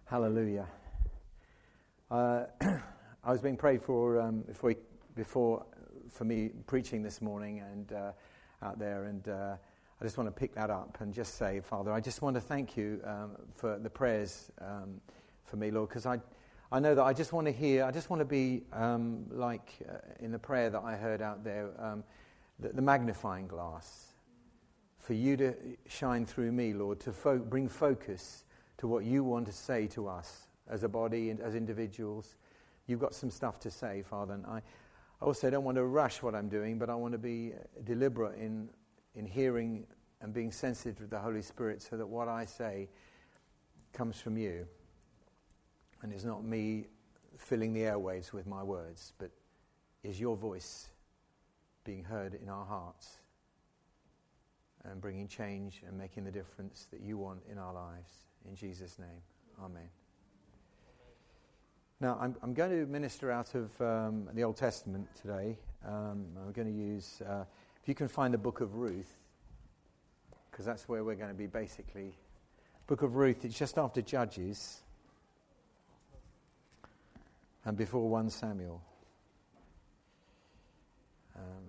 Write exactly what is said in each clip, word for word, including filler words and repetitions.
Hallelujah. Uh, I was being prayed for um, before, before for me preaching this morning and uh, out there, and uh, I just want to pick that up and just say, Father, I just want to thank you um, for the prayers um, for me, Lord, because I, I know that I just want to hear, I just want to be um, like uh, in the prayer that I heard out there, um, the, the magnifying glass, for you to shine through me, Lord, to fo- bring focus to what you want to say to us as a body and as individuals. You've got some stuff to say, Father, and I also don't want to rush what I'm doing, but I want to be deliberate in in hearing and being sensitive to the Holy Spirit so that what I say comes from you and is not me filling the airwaves with my words, but is your voice being heard in our hearts and bringing change and making the difference that you want in our lives. In Jesus' name, amen. Now, I'm, I'm going to minister out of um, the Old Testament today. Um, I'm going to use, uh, if you can find the book of Ruth, because that's where we're going to be basically. Book of Ruth, it's just after Judges and before First Samuel. Um,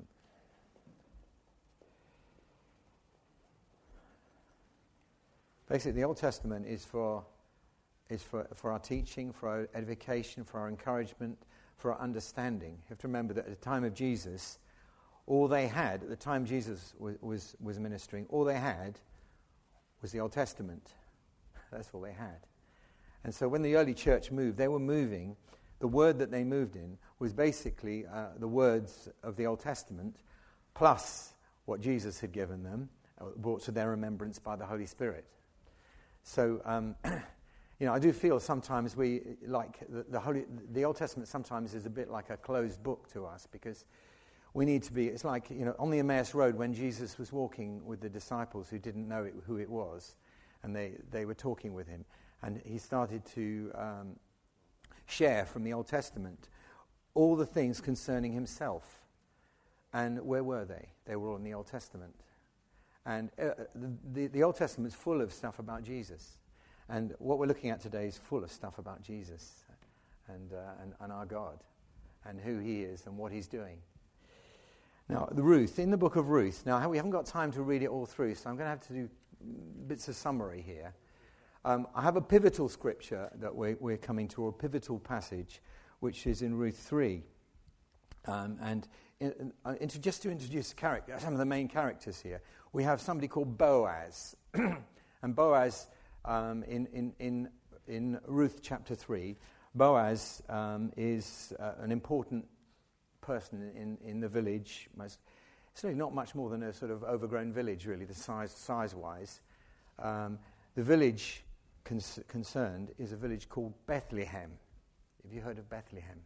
Basically, the Old Testament is for is for, for our teaching, for our edification, for our encouragement, for our understanding. You have to remember that at the time of Jesus, all they had, at the time Jesus was, was, was ministering, all they had was the Old Testament. That's all they had. And so when the early church moved, they were moving, the word that they moved in was basically uh, the words of the Old Testament, plus what Jesus had given them, uh, brought to their remembrance by the Holy Spirit. So, um, you know, I do feel sometimes we, like, the, the Holy, the Old Testament sometimes is a bit like a closed book to us, because we need to be, it's like, you know, on the Emmaus Road when Jesus was walking with the disciples who didn't know it, who it was, and they, they were talking with him, and he started to um, share from the Old Testament all the things concerning himself. And where were they? They were all in the Old Testament. And uh, the, the Old Testament is full of stuff about Jesus. And what we're looking at today is full of stuff about Jesus and, uh, and, and our God and who he is and what he's doing. Now, the Ruth, in the book of Ruth, now we haven't got time to read it all through, so I'm going to have to do bits of summary here. Um, I have a pivotal scripture that we're, we're coming to, or a pivotal passage, which is in Ruth three. Um, and in, uh, into, just to introduce character, some of the main characters here, we have somebody called Boaz. And Boaz, um, in, in, in, in Ruth chapter three, Boaz um, is uh, an important person in, in the village. Most, it's really not much more than a sort of overgrown village, really, the size, size-wise. Um, the village con- concerned is a village called Bethlehem. Have you heard of Bethlehem?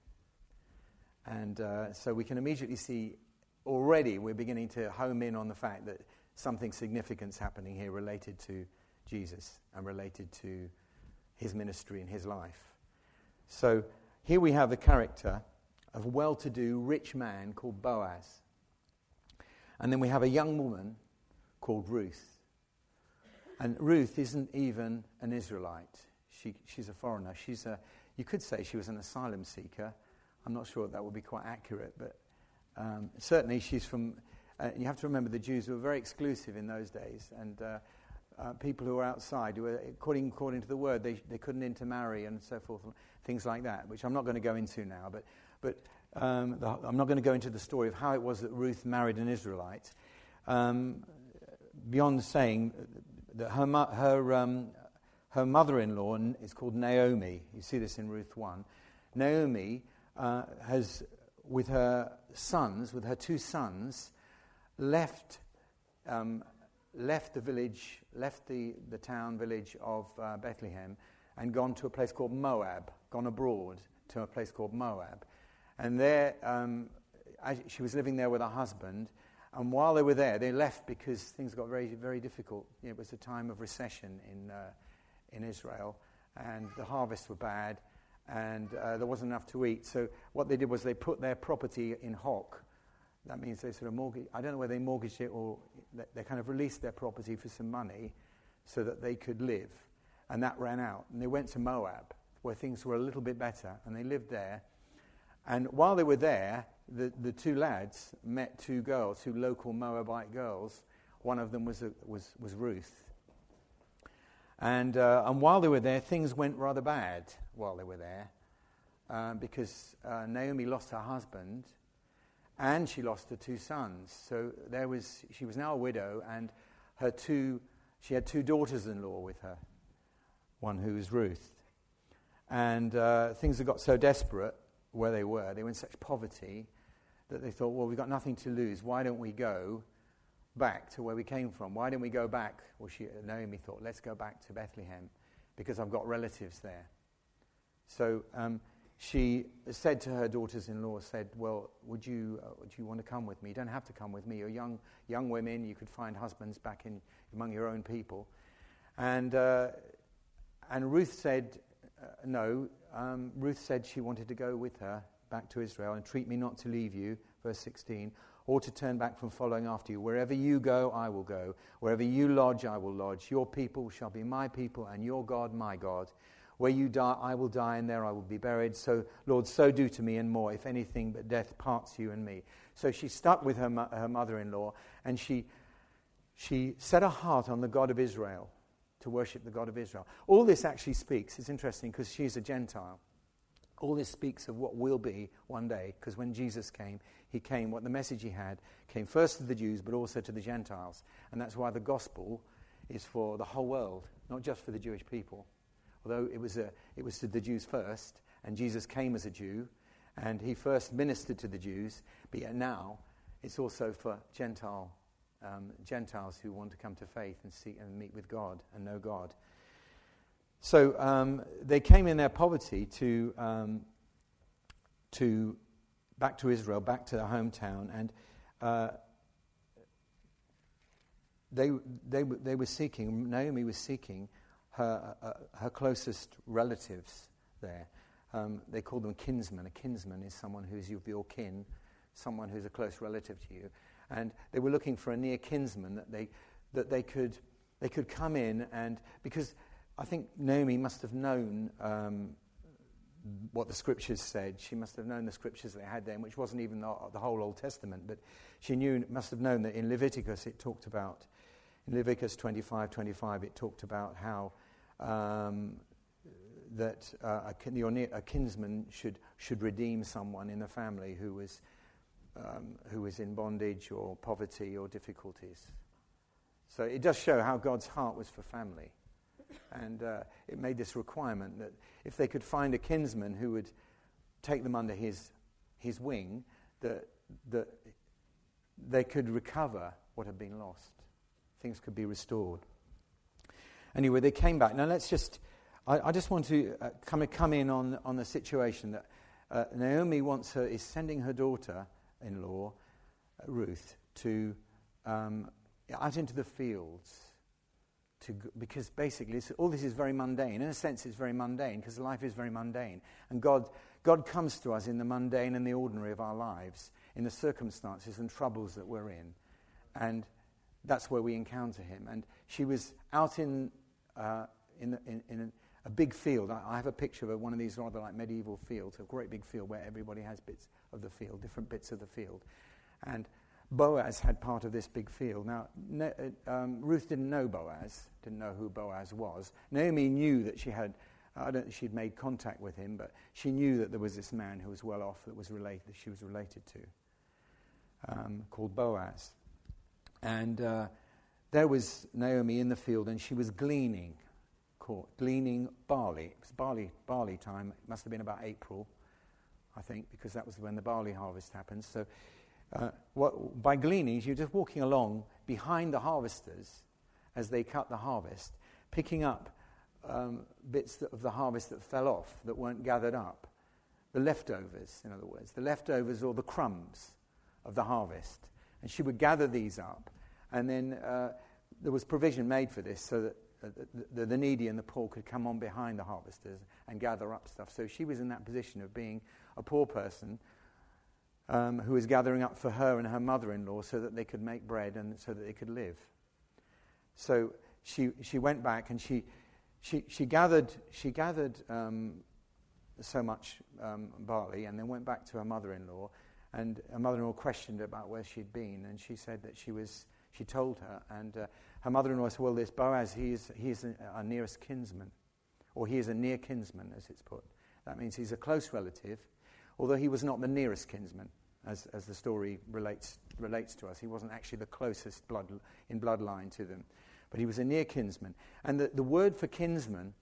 And uh, so we can immediately see, already we're beginning to home in on the fact that something significant's happening here related to Jesus and related to his ministry and his life. So here we have the character of a well-to-do rich man called Boaz. And then we have a young woman called Ruth. And Ruth isn't even an Israelite. She, she's a foreigner. She's a, you could say she was an asylum seeker. I'm not sure that would be quite accurate, but um, certainly she's from... Uh, you have to remember the Jews were very exclusive in those days, and uh, uh, people who were outside, who were, according, according to the word, they, they couldn't intermarry and so forth, things like that, which I'm not going to go into now. But, but um, the, I'm not going to go into the story of how it was that Ruth married an Israelite, um, beyond saying that her, mo- her, um, her mother-in-law is called Naomi. You see this in Ruth one. Naomi uh, has, with her sons, with her two sons, left um, left the village, left the, the town village of uh, Bethlehem and gone to a place called Moab, gone abroad to a place called Moab. And there, um, she was living there with her husband, and while they were there, they left because things got very, very difficult. It was a time of recession in uh, in Israel, and the harvests were bad, and uh, there wasn't enough to eat. So what they did was they put their property in hock. That means they sort of mortgage. I don't know whether they mortgaged it or they kind of released their property for some money so that they could live. and that ran out. And they went to Moab, where things were a little bit better, and they lived there. And while they were there, the, the two lads met two girls, two local Moabite girls. One of them was a, was was Ruth. And uh, and while they were there, things went rather bad while they were there, uh, because uh, Naomi lost her husband, and she lost her two sons. So there was she was now a widow, and her two she had two daughters-in-law with her, one who was Ruth. And uh, things had got so desperate where they were, they were in such poverty that they thought, well, we've got nothing to lose. Why don't we go back to where we came from? Why don't we go back? Well, she, Naomi thought, let's go back to Bethlehem because I've got relatives there. So um, she said to her daughters-in-law, said, well, would you uh, would you want to come with me? You don't have to come with me. You're young young women. You could find husbands back in among your own people. And uh, and Ruth said, uh, no. Um, Ruth said she wanted to go with her back to Israel. And treat me not to leave you, verse sixteen, or to turn back from following after you. Wherever you go, I will go. Wherever you lodge, I will lodge. Your people shall be my people, and your God, my God. Where you die, I will die, and there I will be buried. So, Lord, so do to me and more, if anything but death parts you and me. So she stuck with her, mo- her mother-in-law, and she she set her heart on the God of Israel, to worship the God of Israel. All this actually speaks, it's interesting, because she's a Gentile. All this speaks of what will be one day, because when Jesus came, he came, what the message he had, came first to the Jews, but also to the Gentiles. And that's why the gospel is for the whole world, not just for the Jewish people. Although it was a, it was to the Jews first, and Jesus came as a Jew, and he first ministered to the Jews, but yet now it's also for Gentile um, Gentiles who want to come to faith and see and meet with God and know God. So um, they came in their poverty to um, to back to Israel, back to their hometown, and uh, they they they were seeking. Naomi was seeking her uh, her closest relatives there. Um, they call them kinsmen. A kinsman is someone who is of your kin, someone who's a close relative to you, and they were looking for a near kinsman that they that they could they could come in, and because I think Naomi must have known um, what the scriptures said. She must have known the scriptures they had then, which wasn't even the, the whole Old Testament, but she knew, must have known that in Leviticus it talked about, in Leviticus twenty-five twenty-five it talked about how um, that uh, a, kin, your near, a kinsman should should redeem someone in the family who was um, who was in bondage or poverty or difficulties. So it does show how God's heart was for family. And uh, it made this requirement that if they could find a kinsman who would take them under his his wing, that that they could recover what had been lost. Things could be restored. Anyway, they came back. Now let's just, I, I just want to uh, come, come in on, on the situation that uh, Naomi wants her, is sending her daughter-in-law, uh, Ruth, to um, out into the fields. To, because basically it's, all this is very mundane. In a sense it's very mundane because life is very mundane. And God God comes to us in the mundane and the ordinary of our lives, in the circumstances and troubles that we're in. And that's where we encounter him. And she was out in uh, in, in, in a, a big field. I, I have a picture of one of these rather like medieval fields, a great big field where everybody has bits of the field, different bits of the field. And Boaz had part of this big field. Now, ne- um, Ruth didn't know Boaz, didn't know who Boaz was. Naomi knew that she had, I don't think she'd made contact with him, but she knew that there was this man who was well off that was related, that she was related to, um, called Boaz. And uh, there was Naomi in the field, and she was gleaning, caught, gleaning barley. It was barley, barley time. It must have been about April, I think, because that was when the barley harvest happens. So. Uh, what, by gleaning, you're just walking along behind the harvesters as they cut the harvest, picking up um, bits that, of the harvest that fell off, that weren't gathered up. The leftovers, in other words, the leftovers or the crumbs of the harvest. And she would gather these up, and then uh, there was provision made for this so that uh, the, the needy and the poor could come on behind the harvesters and gather up stuff. So she was in that position of being a poor person Um, who was gathering up for her and her mother-in-law so that they could make bread and so that they could live. So she she went back and she she she gathered she gathered um, so much um, barley, and then went back to her mother-in-law, and her mother-in-law questioned her about where she'd been, and she said that she was. She told her, and uh, her mother-in-law said, "Well, this Boaz, he is he is our nearest kinsman, or he is a near kinsman, as it's put. That means he's a close relative, although he was not the nearest kinsman, as as the story relates relates to us. He wasn't actually the closest blood in bloodline to them, but he was a near kinsman. And the, the word for kinsman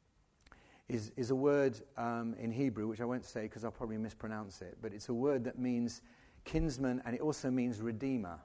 is is a word um, in Hebrew, which I won't say because I'll probably mispronounce it, but it's a word that means kinsman, and it also means redeemer.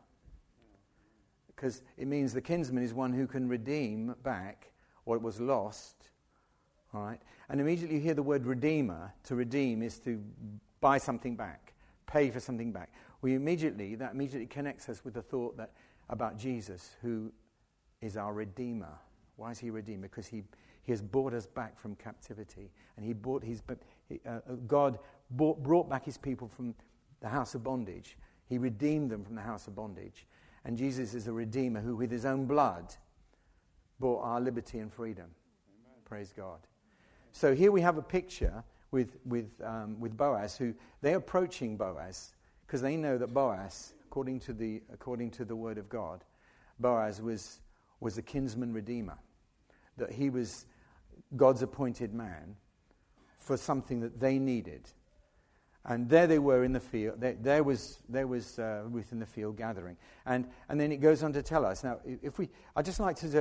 Because it means the kinsman is one who can redeem back what was lost, all right? And immediately you hear the word redeemer. To redeem is to buy something back, pay for something back. We immediately, that immediately connects us with the thought that about Jesus, who is our redeemer. Why is he a redeemer? Because he, he has brought us back from captivity. And he brought his, uh, God brought, brought back his people from the house of bondage. He redeemed them from the house of bondage. And Jesus is a redeemer who, with his own blood, bought our liberty and freedom. Amen. Praise God. So here we have a picture with with um, with Boaz, who they're approaching Boaz because they know that Boaz, according to the according to the word of God, Boaz was was a kinsman redeemer, that he was God's appointed man for something that they needed. And there they were in the field. There, there was there was uh, Ruth in the field gathering, and and then it goes on to tell us. Now, if we, I'd just like to,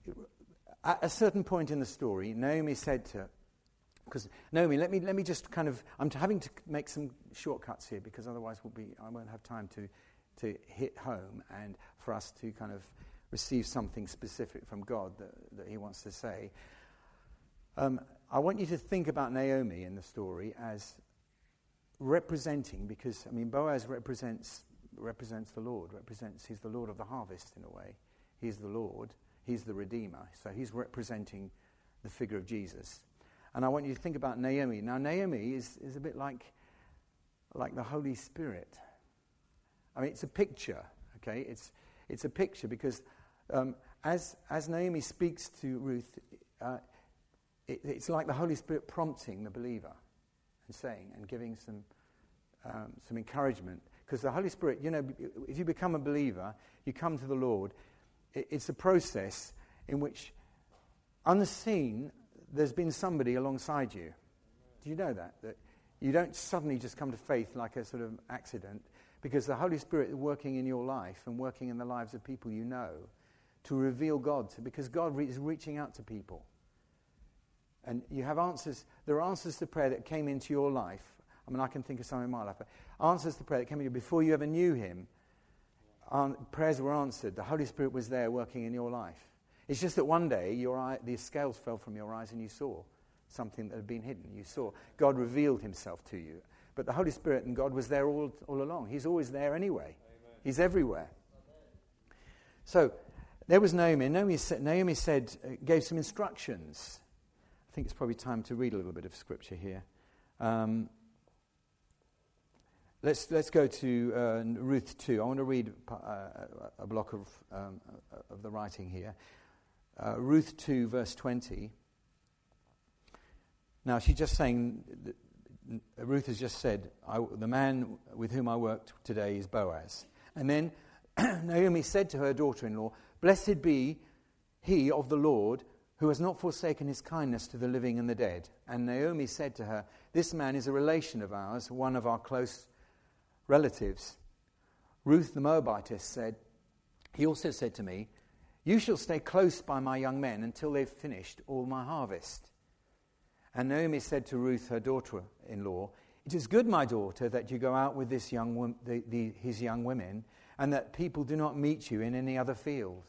at a certain point in the story, Naomi said to, because Naomi, let me let me just kind of, I'm having to make some shortcuts here because otherwise we'll be, I won't have time to to hit home and for us to kind of receive something specific from God that that He wants to say. Um, I want you to think about Naomi in the story as representing, because I mean Boaz represents represents the Lord, represents he's the Lord of the harvest in a way. He's the Lord, he's the Redeemer, so he's representing the figure of Jesus. And I want you to think about Naomi. Now Naomi is, is a bit like like the Holy Spirit. I mean, it's a picture, okay? It's it's a picture because um, as as Naomi speaks to Ruth, uh, it, it's like the Holy Spirit prompting the believer and saying and giving some um, some encouragement. Because the Holy Spirit, you know, if you become a believer, you come to the Lord, it, it's a process in which, unseen, there's been somebody alongside you. Do you know that? That you don't suddenly just come to faith like a sort of accident, because the Holy Spirit is working in your life and working in the lives of people you know to reveal God to, because God re- is reaching out to people. And you have answers, there are answers to prayer that came into your life. I mean, I can think of some in my life, but answers to prayer that came into you before you ever knew Him. Um, prayers were answered. The Holy Spirit was there working in your life. It's just that one day your eye, the scales fell from your eyes and you saw something that had been hidden. You saw God revealed Himself to you. But the Holy Spirit and God was there all, all along. He's always there anyway. Amen. He's everywhere. Amen. So there was Naomi. Naomi said, Naomi said uh, gave some instructions. I think it's probably time to read a little bit of scripture here. Um, let's let's go to uh, Ruth two. I want to read uh, a block of um, of the writing here. Uh, Ruth two, verse twenty. Now she's just saying, that Ruth has just said, I, the man with whom I worked today is Boaz. And then Naomi said to her daughter-in-law, "Blessed be he of the Lord, who has not forsaken his kindness to the living and the dead." And Naomi said to her, "This man is a relation of ours, one of our close relatives." Ruth the Moabitess said, "He also said to me, 'You shall stay close by my young men until they've finished all my harvest.'" And Naomi said to Ruth, her daughter-in-law, "It is good, my daughter, that you go out with this young wo- the, the, his young women, and that people do not meet you in any other field."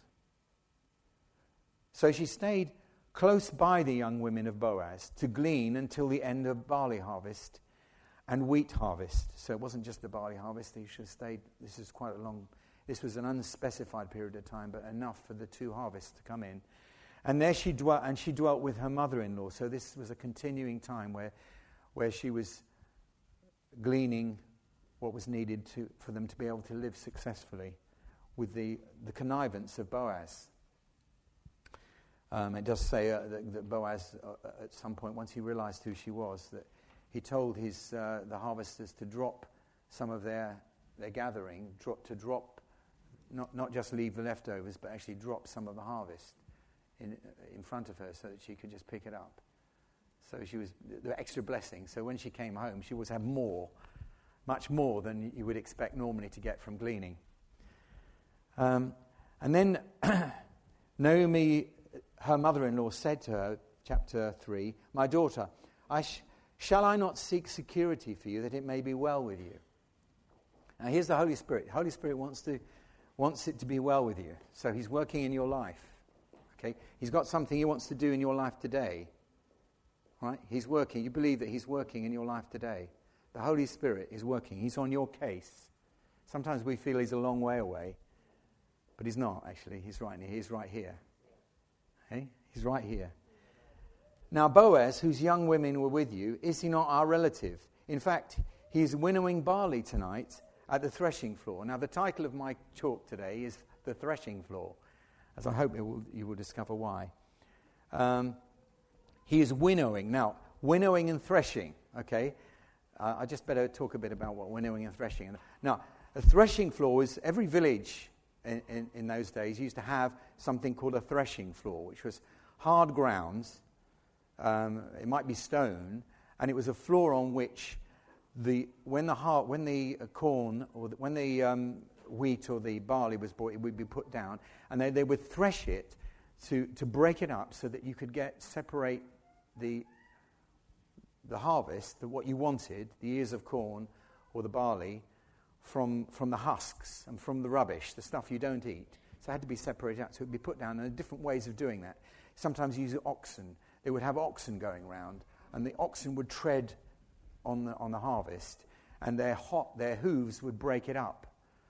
So she stayed close by the young women of Boaz to glean until the end of barley harvest and wheat harvest. So it wasn't just the barley harvest. They should have stayed. This is quite a long, this was an unspecified period of time, but enough for the two harvests to come in. And there she dwelt, and she dwelt with her mother-in-law. So this was a continuing time where, where she was gleaning what was needed to, for them to be able to live successfully with the, the connivance of Boaz. Um, it does say uh, that, that Boaz, uh, at some point, once he realized who she was, that he told his uh, the harvesters to drop some of their their gathering, drop, to drop, not not just leave the leftovers, but actually drop some of the harvest in in front of her so that she could just pick it up. So she was the extra blessing. So when she came home, she always had more, much more than you would expect normally to get from gleaning. Um, and then Naomi, her mother-in-law, said to her, chapter three, "My daughter, I sh- shall I not seek security for you, that it may be well with you?" Now here's the Holy Spirit. The Holy Spirit wants to wants it to be well with you. So he's working in your life. Okay, he's got something he wants to do in your life today. Right? He's working. You believe that he's working in your life today. The Holy Spirit is working. He's on your case. Sometimes we feel he's a long way away, but he's not, actually. He's right here. He's right here. Okay? He's right here. Now, Boaz, whose young women were with you, is he not our relative? In fact, he's winnowing barley tonight at the threshing floor. Now, the title of my talk today is The Threshing Floor, as I hope it will, you will discover why. Um... He is winnowing. Now, winnowing and threshing, okay? Uh, I just better talk a bit about what winnowing and threshing. Now, a threshing floor is, every village in, in, in those days used to have something called a threshing floor, which was hard grounds. Um, it might be stone, and it was a floor on which the when the heart, when the corn or the, when the um, wheat or the barley was bought, it would be put down, and they, they would thresh it to to break it up so that you could get separate the the harvest, the, what you wanted, the ears of corn or the barley, from from the husks and from the rubbish, the stuff you don't eat. So it had to be separated out. So it would be put down, and there are different ways of doing that. Sometimes you use oxen. They would have oxen going round, and the oxen would tread on the on the harvest, and their hot their hooves would break it up.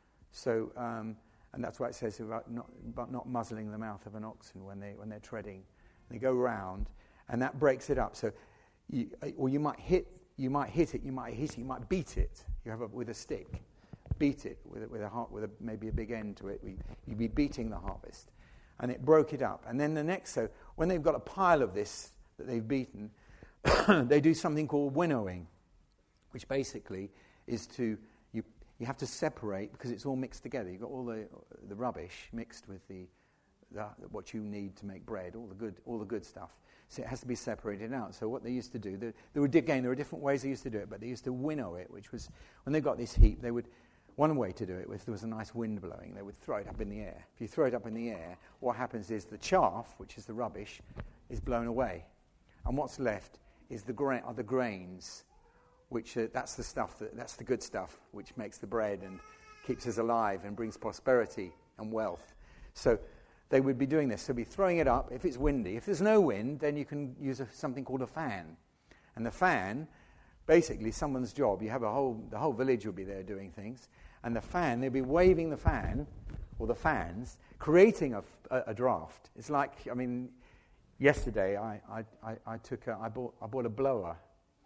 So um, and that's why it says about not about not muzzling the mouth of an oxen when they when they're treading. They go round, and that breaks it up. So, you, or you might hit you might hit it, you might hit it, you might beat it. You have a, with a stick, beat it with a, with a heart with a, maybe a big end to it. You'd be beating the harvest, and it broke it up. And then the next, so when they've got a pile of this that they've beaten, they do something called winnowing, which basically is to you you have to separate because it's all mixed together. You've got all the the rubbish mixed with the, the what you need to make bread, all the good all the good stuff. So it has to be separated out. So what they used to do, there, there were again there were different ways they used to do it, but they used to winnow it, which was when they got this heap, they would one way to do it was if there was a nice wind blowing, they would throw it up in the air. If you throw it up in the air, what happens is the chaff, which is the rubbish, is blown away, and what's left is the gra- are the grains, which uh, that's the stuff that that's the good stuff, which makes the bread and keeps us alive and brings prosperity and wealth. So they would be doing this. So be throwing it up. If it's windy, if there's no wind, then you can use a, something called a fan, and the fan, basically, someone's job. You have a whole the whole village will be there doing things, and the fan they'll be waving the fan or the fans, creating a, a, a draft. It's like I mean. Yesterday, I I, I, I took a, I bought I bought a blower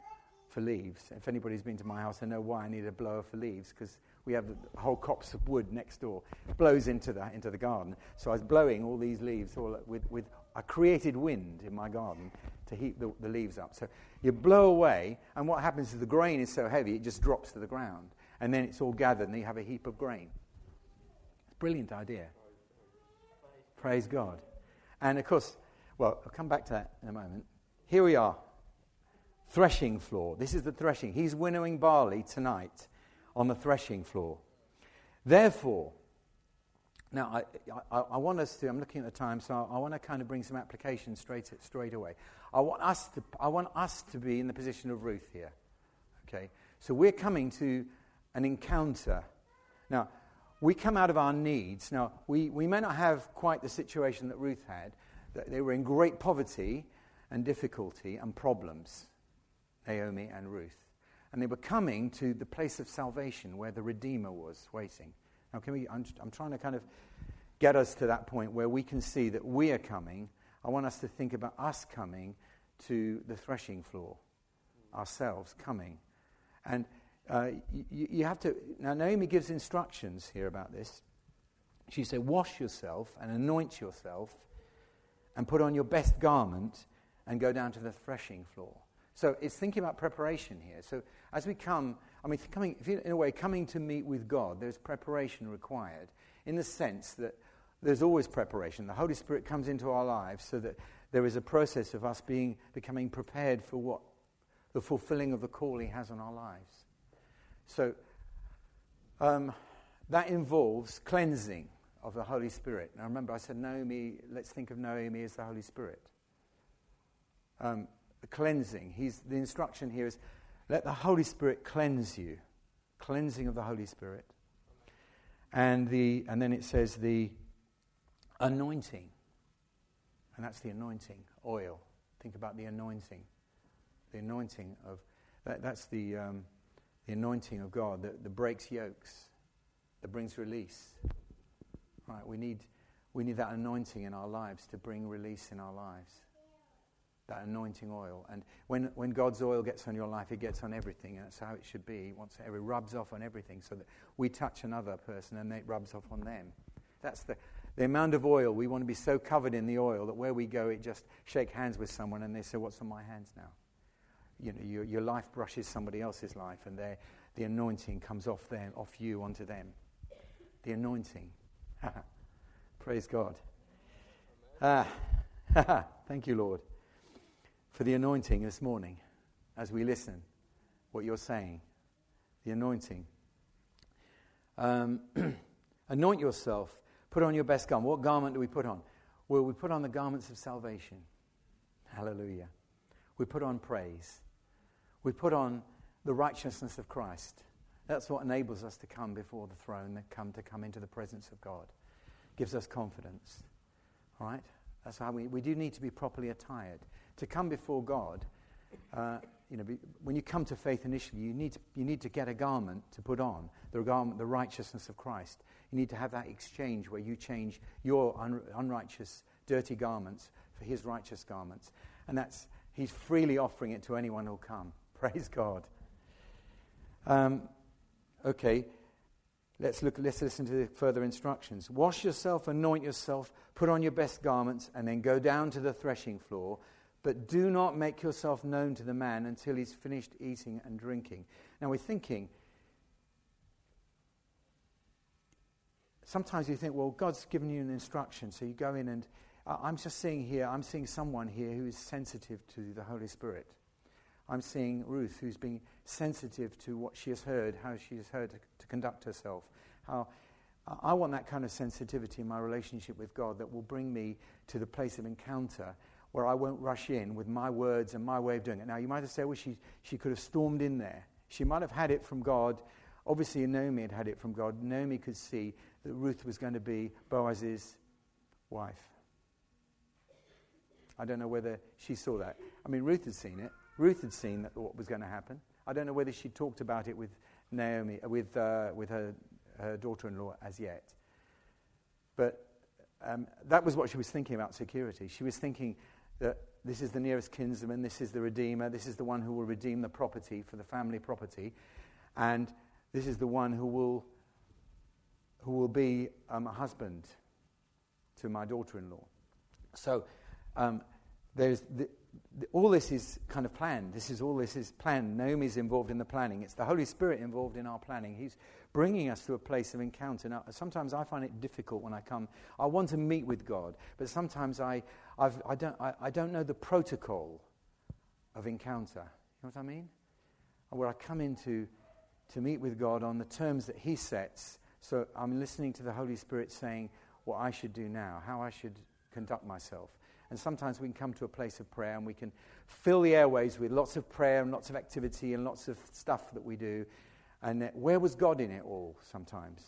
for leaves. If anybody's been to my house, they know why I need a blower for leaves, because we have a whole copse of wood next door. It blows into the into the garden. So I was blowing all these leaves all with with I created wind in my garden to heat the, the leaves up. So you blow away, and what happens is the grain is so heavy it just drops to the ground, and then it's all gathered, and you have a heap of grain. It's a brilliant idea. Praise God. And of course. Well, I'll come back to that in a moment. Here we are. Threshing floor. This is the threshing. He's winnowing barley tonight on the threshing floor. Therefore, now I, I, I want us to, I'm looking at the time, so I, I want to kind of bring some application straight straight away. I want us to I want us to be in the position of Ruth here. Okay? So we're coming to an encounter. Now, we come out of our needs. Now, we, we may not have quite the situation that Ruth had. They were in great poverty and difficulty and problems, Naomi and Ruth. And they were coming to the place of salvation where the Redeemer was waiting. Now, can we? I'm, I'm trying to kind of get us to that point where we can see that we are coming. I want us to think about us coming to the threshing floor, ourselves coming. And uh, you, you have to... Now, Naomi gives instructions here about this. She said, wash yourself and anoint yourself, and put on your best garment and go down to the threshing floor. So it's thinking about preparation here. So as we come, I mean, coming, if you, in a way, coming to meet with God, there's preparation required in the sense that there's always preparation. The Holy Spirit comes into our lives so that there is a process of us being becoming prepared for what the fulfilling of the call He has on our lives. So um, that involves cleansing of the Holy Spirit. Now remember, I said Naomi, let's think of Naomi as the Holy Spirit. Um, the cleansing. He's, the instruction here is, let the Holy Spirit cleanse you. Cleansing of the Holy Spirit. And the and then it says the anointing. And that's the anointing, oil. Think about the anointing. The anointing of, that, that's the um, the anointing of God that, that breaks yokes, that brings release. Right, we need we need that anointing in our lives to bring release in our lives. That anointing oil. And when, when God's oil gets on your life, it gets on everything. And that's how it should be. Once it rubs off on everything so that we touch another person and it rubs off on them. That's the, the amount of oil. We want to be so covered in the oil that where we go, it just shake hands with someone and they say, what's on my hands now? You know, your, your life brushes somebody else's life and the anointing comes off them, off you onto them. The anointing. Praise God. Ah, thank you, Lord, for the anointing this morning as we listen what you're saying. The anointing. Um, anoint yourself. Put on your best garment. What garment do we put on? Well, we put on the garments of salvation. Hallelujah. We put on praise. We put on the righteousness of Christ. That's what enables us to come before the throne, that come to come into the presence of God. Gives us confidence. All right? That's how we, we do need to be properly attired. To come before God, uh, you know, be, when you come to faith initially, you need to, you need to get a garment to put on, the garment, the righteousness of Christ. You need to have that exchange where you change your un, unrighteous, dirty garments for His righteous garments. And that's, He's freely offering it to anyone who'll come. Praise God. Um, okay. Let's look. Let's listen to the further instructions. Wash yourself, anoint yourself, put on your best garments, and then go down to the threshing floor. But do not make yourself known to the man until he's finished eating and drinking. Now we're thinking, sometimes you think, well, God's given you an instruction, so you go in and, uh, I'm just seeing here, I'm seeing someone here who is sensitive to the Holy Spirit. I'm seeing Ruth, who's being sensitive to what she has heard, how she has heard to, to conduct herself. How uh, I want that kind of sensitivity in my relationship with God that will bring me to the place of encounter where I won't rush in with my words and my way of doing it. Now, you might have said, well, she, she could have stormed in there. She might have had it from God. Obviously, Naomi had had it from God. Naomi could see that Ruth was going to be Boaz's wife. I don't know whether she saw that. I mean, Ruth had seen it. Ruth had seen that what was going to happen. I don't know whether she talked about it with Naomi, with uh, with her, her daughter-in-law as yet. But um, that was what she was thinking about security. She was thinking that this is the nearest kinsman, this is the Redeemer, this is the one who will redeem the property for the family property, and this is the one who will who will be um, a husband to my daughter-in-law. So um, there's the, the, all this is kind of planned. This is all this is planned. Naomi's involved in the planning. It's the Holy Spirit involved in our planning. He's bringing us to a place of encounter. Now, sometimes I find it difficult when I come. I want to meet with God, but sometimes I I've, I don't I, I don't know the protocol of encounter. You know what I mean? Where I come into to meet with God on the terms that He sets. So I'm listening to the Holy Spirit saying what I should do now, how I should conduct myself. And sometimes we can come to a place of prayer and we can fill the airways with lots of prayer and lots of activity and lots of stuff that we do. And uh, where was God in it all sometimes?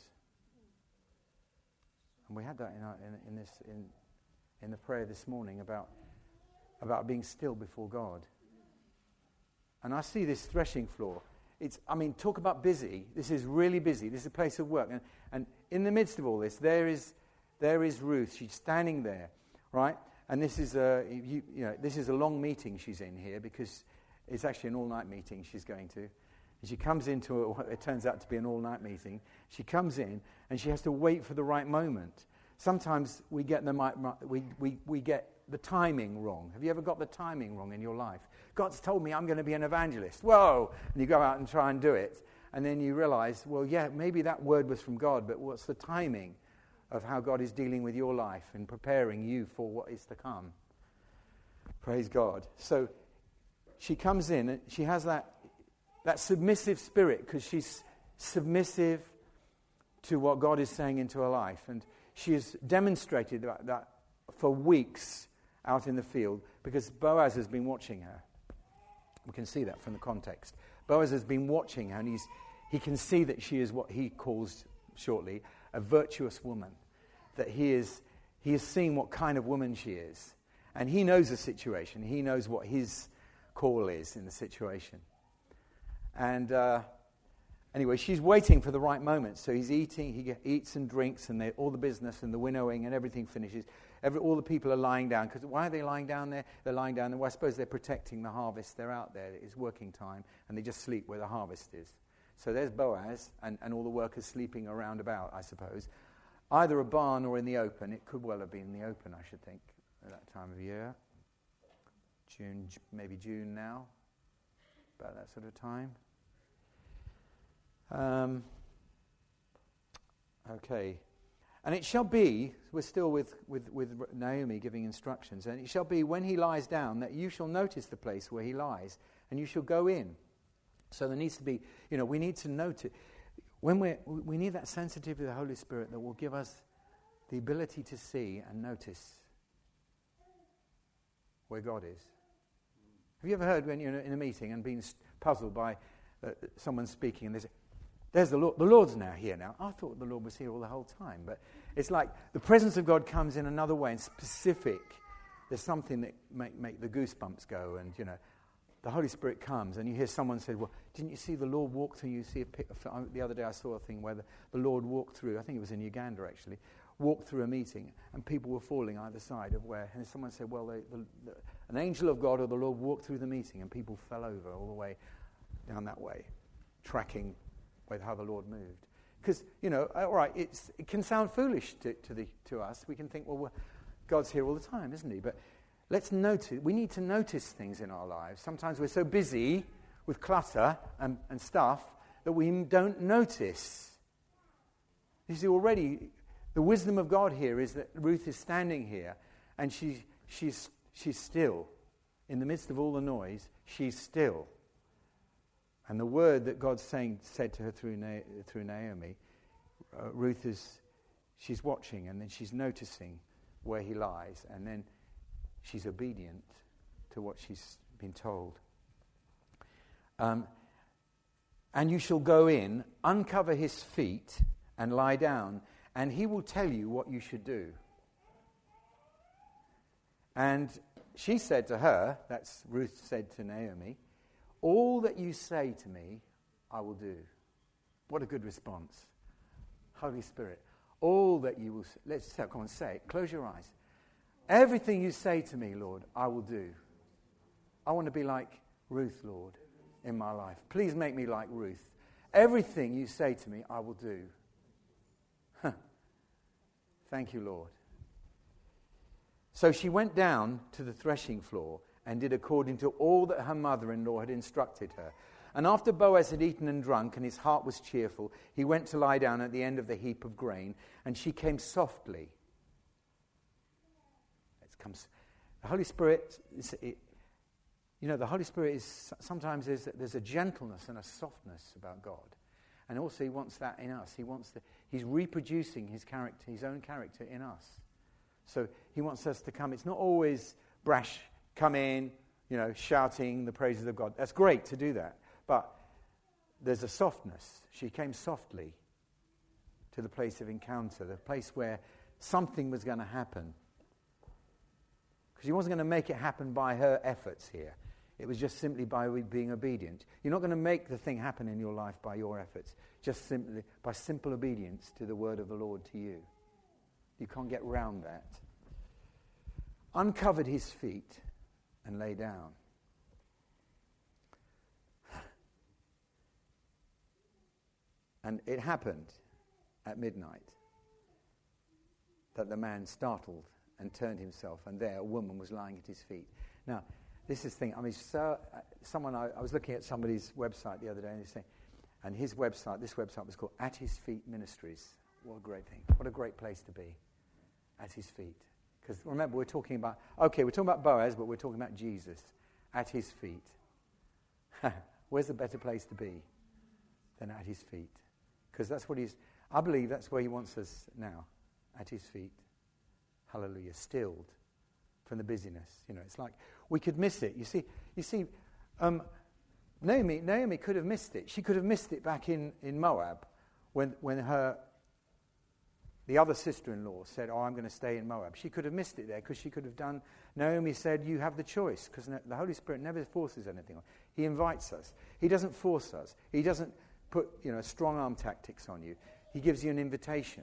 And we had that in, our, in, in this in in the prayer this morning about about being still before God. And I see this threshing floor. It's, I mean, talk about busy. This is really busy. This is a place of work. And, and in the midst of all this, there is there is Ruth. She's standing there, right? And this is a you, you know this is a long meeting she's in here because it's actually an all-night meeting she's going to. And she comes into a, what it turns out to be an all-night meeting. She comes in and she has to wait for the right moment. Sometimes we get the we we we get the timing wrong? Have you ever got the timing wrong in your life? God's told me I'm going to be an evangelist. Whoa! And you go out and try and do it. And then you realize, well, yeah, maybe that word was from God, but what's the timing of how God is dealing with your life and preparing you for what is to come? Praise God. So she comes in, and she has that, that submissive spirit because she's submissive to what God is saying into her life. And she has demonstrated that, that for weeks out in the field because Boaz has been watching her. We can see that from the context. Boaz has been watching her, and he's, he can see that she is what he calls shortly a virtuous woman, that he is, he is seeing what kind of woman she is. And he knows the situation. He knows what his call is in the situation. And uh, anyway, she's waiting for the right moment. So he's eating, he get, eats and drinks, and they, all the business and the winnowing and everything finishes. Every, all the people are lying down. Because why are they lying down there? They're lying down there. Well, I suppose they're protecting the harvest. They're out there. It's working time, and they just sleep where the harvest is. So there's Boaz, and, and all the workers sleeping around about, I suppose. Either a barn or in the open. It could well have been in the open, I should think, at that time of year. June, maybe June now. About that sort of time. Um, okay. And it shall be, we're still with, with, with Naomi giving instructions, and it shall be when he lies down that you shall notice the place where he lies, and you shall go in. So there needs to be, you know, we need to notice. When we're, we need that sensitivity of the Holy Spirit that will give us the ability to see and notice where God is. Have you ever heard when you're in a meeting and been puzzled by uh, someone speaking and they say, there's the Lord, the Lord's now here now. I thought the Lord was here all the whole time. But it's like the presence of God comes in another way and specific. There's something that make, make the goosebumps go, and, you know, the Holy Spirit comes and you hear someone say, well, didn't you see the Lord walk through? You see a pic, the other day I saw a thing where the, the Lord walked through, I think it was in Uganda actually, walked through a meeting and people were falling either side of where, and someone said, well, they, the, the, an angel of God or the Lord walked through the meeting and people fell over all the way down that way, tracking with how the Lord moved. Because, you know, all right, it's, it can sound foolish to, to, the, to us. We can think, well, God's here all the time, isn't he? But let's notice, we need to notice things in our lives. Sometimes we're so busy with clutter and, and stuff that we don't notice. You see, already, the wisdom of God here is that Ruth is standing here and she, she's, she's still. In the midst of all the noise, she's still. And the word that God's saying said to her through Na- through Naomi, uh, Ruth is, she's watching and then she's noticing where he lies, and then she's obedient to what she's been told. Um, and you shall go in, uncover his feet, and lie down, and he will tell you what you should do. And she said to her, that's Ruth said to Naomi, all that you say to me, I will do. What a good response. Holy Spirit, all that you will say, let's come on, say it, close your eyes. Everything you say to me, Lord, I will do. I want to be like Ruth, Lord, in my life. Please make me like Ruth. Everything you say to me, I will do. Huh. Thank you, Lord. So she went down to the threshing floor and did according to all that her mother-in-law had instructed her. And after Boaz had eaten and drunk, and his heart was cheerful, he went to lie down at the end of the heap of grain, and she came softly. It comes, the Holy Spirit, is, it, you know, the Holy Spirit is, sometimes there's, there's a gentleness and a softness about God. And also he wants that in us. He wants the, he's reproducing his character, his own character in us. So he wants us to come. It's not always brash, come in, you know, shouting the praises of God. That's great to do that. But there's a softness. She came softly to the place of encounter, the place where something was going to happen. Because she wasn't going to make it happen by her efforts here. It was just simply by being obedient. You're not going to make the thing happen in your life by your efforts. Just simply by simple obedience to the word of the Lord to you. You can't get round that. Uncovered his feet and lay down. And it happened at midnight that the man startled and turned himself, and there a woman was lying at his feet. Now, this is the thing. I mean, so, uh, someone I, I was looking at somebody's website the other day, and he's saying, and his website, this website was called At His Feet Ministries. What a great thing! What a great place to be, at his feet. Because remember, we're talking about okay, we're talking about Boaz, but we're talking about Jesus at his feet. Where's a better place to be than at his feet? Because that's what he's. I believe that's where he wants us now, at his feet. Hallelujah, stilled from the busyness. You know, it's like we could miss it. You see, you see, um, Naomi, Naomi could have missed it. She could have missed it back in, in Moab when when her the other sister-in-law said, "Oh, I'm going to stay in Moab." She could have missed it there because she could have done. Naomi said, "You have the choice," because the Holy Spirit never forces anything on. He invites us. He doesn't force us. He doesn't put you know strong arm tactics on you. He gives you an invitation.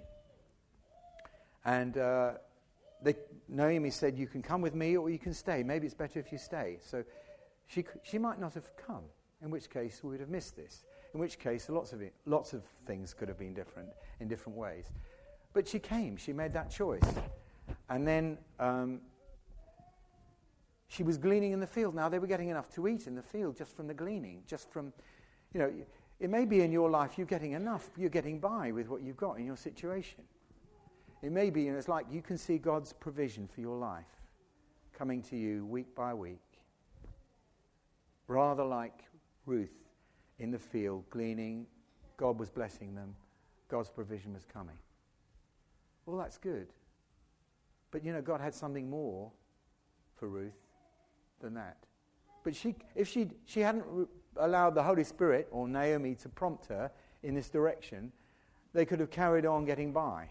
And uh, they, Naomi said, "You can come with me or you can stay. Maybe it's better if you stay." So she she might not have come, in which case we would have missed this. In which case lots of it, lots of things could have been different in different ways. But she came. She made that choice. And then um, she was gleaning in the field. Now they were getting enough to eat in the field just from the gleaning, just from, you know, it may be in your life you're getting enough. You're getting by with what you've got in your situation. It may be, you know, it's like you can see God's provision for your life coming to you week by week. Rather like Ruth in the field, gleaning. God was blessing them. God's provision was coming. Well, that's good. But, you know, God had something more for Ruth than that. But she, if she she hadn't re- allowed the Holy Spirit or Naomi to prompt her in this direction, they could have carried on getting by.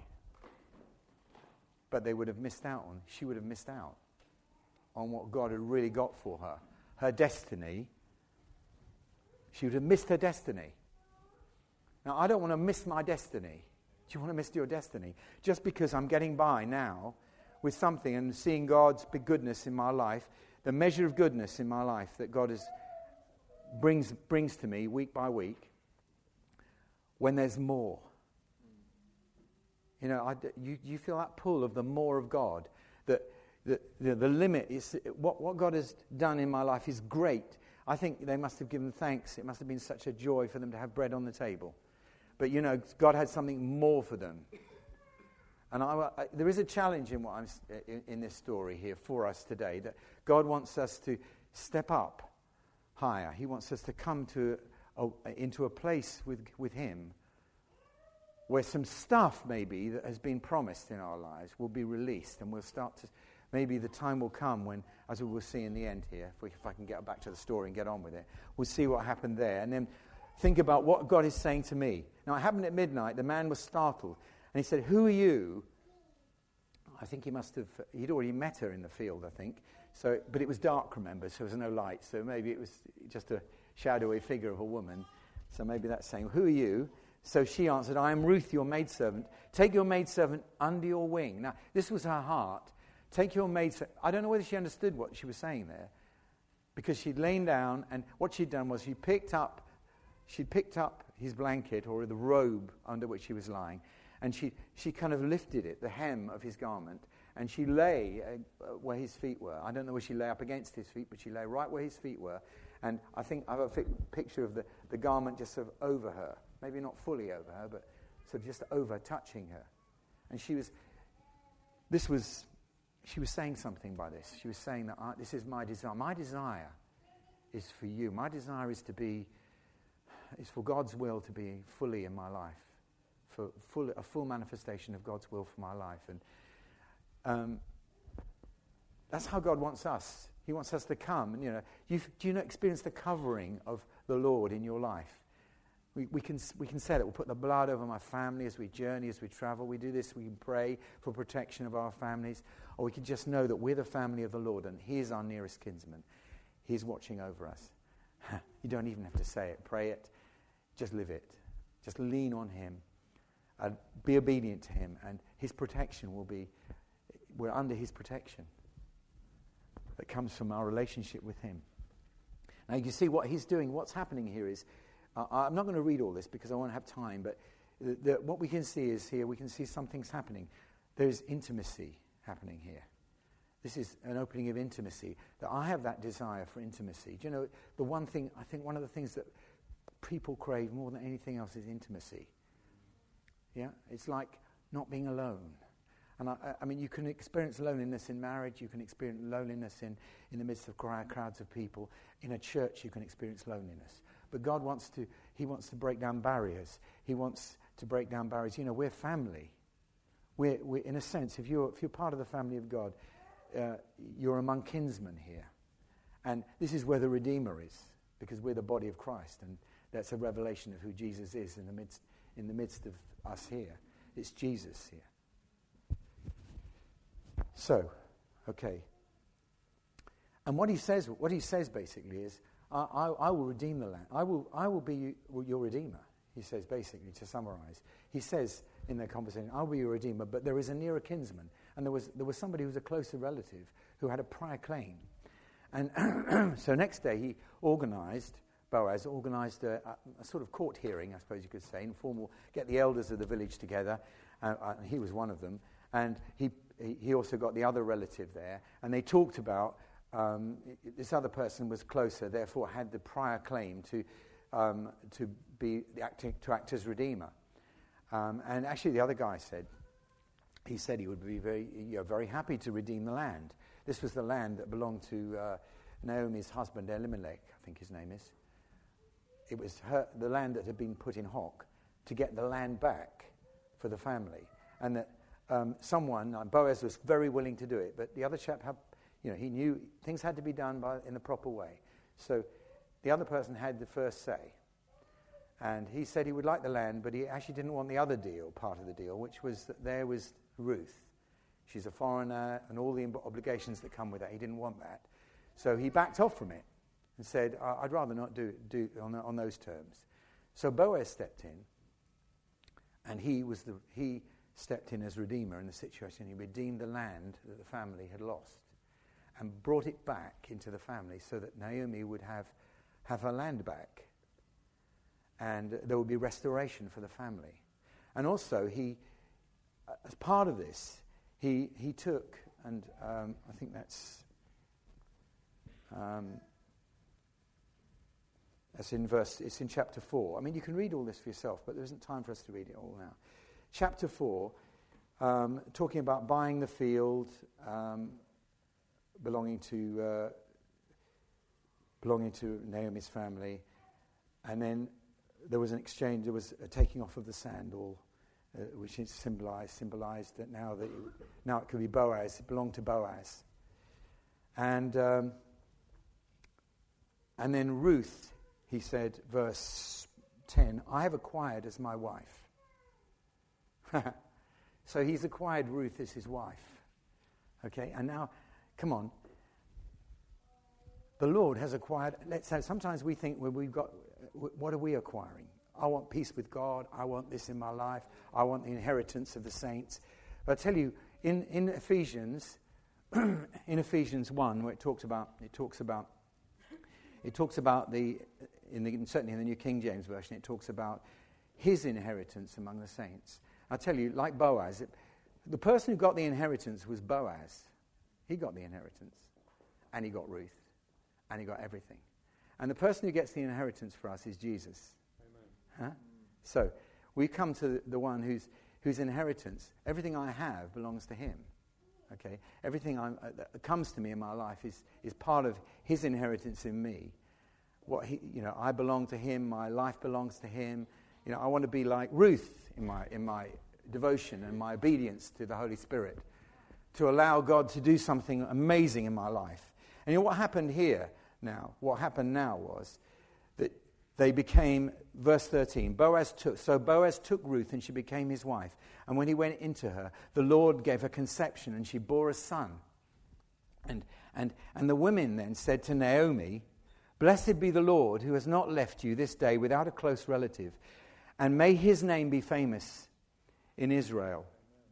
But they would have missed out on, she would have missed out on what God had really got for her. Her destiny, she would have missed her destiny. Now, I don't want to miss my destiny. Do you want to miss your destiny? Just because I'm getting by now with something and seeing God's big goodness in my life, the measure of goodness in my life that God is, brings brings to me week by week, when there's more. You know, I, you, you feel that pull of the more of God, that the, the, the limit is, what, what God has done in my life is great. I think they must have given thanks. It must have been such a joy for them to have bread on the table. But, you know, God had something more for them. And I, I, there is a challenge in, what I'm, in, in this story here for us today, that God wants us to step up higher. He wants us to come to a, into a place with, with Him where some stuff maybe that has been promised in our lives will be released, and we'll start to, maybe the time will come when, as we will see in the end here, if, we, if I can get back to the story and get on with it, we'll see what happened there. And then think about what God is saying to me. Now, it happened at midnight. The man was startled. And he said, "Who are you?" I think he must have, he'd already met her in the field, I think. So, but it was dark, remember, so there was no light. So maybe it was just a shadowy figure of a woman. So maybe that's saying, "Who are you?" So she answered, "I am Ruth, your maidservant. Take your maidservant under your wing." Now, this was her heart. Take your maidservant. I don't know whether she understood what she was saying there, because she'd lain down, and what she'd done was she picked up She picked up his blanket or the robe under which he was lying, and she, she kind of lifted it, the hem of his garment, and she lay uh, where his feet were. I don't know where she lay up against his feet, but she lay right where his feet were. And I think I have a fi- picture of the, the garment just sort of over her, maybe not fully over her, but sort of just over, touching her. And she was, this was, she was saying something by this. She was saying that I, this is my desire. My desire is for you. My desire is to be It's for God's will to be fully in my life, for full, a full manifestation of God's will for my life. And um, that's how God wants us. He wants us to come. And, you know, you've, do you know, experience the covering of the Lord in your life? We, we can we can say that. We'll put the blood over my family as we journey, as we travel. We do this. We can pray for protection of our families. Or we can just know that we're the family of the Lord and He is our nearest kinsman. He's watching over us. You don't even have to say it. Pray it. Just live it. Just lean on Him. And be obedient to Him. And His protection will be, we're under His protection. That comes from our relationship with Him. Now you see what He's doing. What's happening here is, uh, I'm not going to read all this because I won't have time, but the, the, what we can see is here, we can see something's happening. There's intimacy happening here. This is an opening of intimacy, that I have that desire for intimacy. Do you know, the one thing, I think one of the things that people crave more than anything else is intimacy. Yeah? It's like not being alone. And I, I mean, you can experience loneliness in marriage, you can experience loneliness in, in the midst of crowds of people. In a church, you can experience loneliness. But God wants to, he wants to break down barriers. He wants to break down barriers. You know, we're family. We're, we're in a sense, if you're, if you're part of the family of God, uh, you're among kinsmen here. And this is where the Redeemer is, because we're the body of Christ. And that's a revelation of who Jesus is in the midst, in the midst of us here. It's Jesus here. So, okay. And what he says, what he says basically is, I, I, I will redeem the land. I will, I will be your redeemer, he says basically, to summarize. He says in their conversation, I'll be your redeemer, but there is a nearer kinsman. And there was, there was somebody who was a closer relative who had a prior claim. And so next day he organized, Boaz organized a, a, a sort of court hearing, I suppose you could say, informal, get the elders of the village together. Uh, uh, he was one of them. And he, he also got the other relative there. And they talked about um, this other person was closer, therefore had the prior claim to um, to be acting, to act as redeemer. Um, and actually the other guy said, he said he would be very, you know, very happy to redeem the land. This was the land that belonged to uh, Naomi's husband, Elimelech, I think his name is. It was her, the land that had been put in hock to get the land back for the family. And that um, someone, uh, Boaz was very willing to do it, but the other chap, had, you know, he knew things had to be done by, in the proper way. So the other person had the first say. And he said he would like the land, but he actually didn't want the other deal, part of the deal, which was that there was Ruth. She's a foreigner and all the obligations that come with that. He didn't want that. So he backed off from it and said, I'd rather not do do on, on those terms. So Boaz stepped in, and he was the he stepped in as redeemer in the situation. He redeemed the land that the family had lost and brought it back into the family so that Naomi would have, have her land back. And there would be restoration for the family. And also, he, as part of this, he he took, and um, I think that's, um, that's in verse, it's in chapter four. I mean, you can read all this for yourself, but there isn't time for us to read it all now. Chapter four, um, talking about buying the field um, belonging to uh, belonging to Naomi's family, and then there was an exchange. There was a taking off of the sandal, uh, which is symbolized symbolized that now that it, now it could be Boaz. It belonged to Boaz, and um, and then Ruth, he said, verse ten, I have acquired as my wife. So he's acquired Ruth as his wife. Okay, and now, come on. The Lord has acquired, let's say, sometimes we think when we've got, what are we acquiring? I want peace with God. I want this in my life. I want the inheritance of the saints. But I tell you, in, in Ephesians, in Ephesians one, where it talks about, it talks about, it talks about the, in the, certainly in the New King James Version, it talks about his inheritance among the saints. I tell you, like Boaz, it, the person who got the inheritance was Boaz. He got the inheritance, and he got Ruth, and he got everything. And the person who gets the inheritance for us is Jesus. Amen. Huh? So we come to the one whose whose inheritance, everything I have belongs to him. Okay, everything I'm, uh, that comes to me in my life is is part of his inheritance in me. What he, you know, I belong to him. My life belongs to him. You know, I want to be like Ruth in my in my devotion and my obedience to the Holy Spirit, to allow God to do something amazing in my life. And you know what happened here now? What happened now was that they became, verse thirteen, Boaz took, so Boaz took Ruth and she became his wife. And when he went into her, the Lord gave her conception and she bore a son. And and and the women then said to Naomi, blessed be the Lord who has not left you this day without a close relative, and may his name be famous in Israel.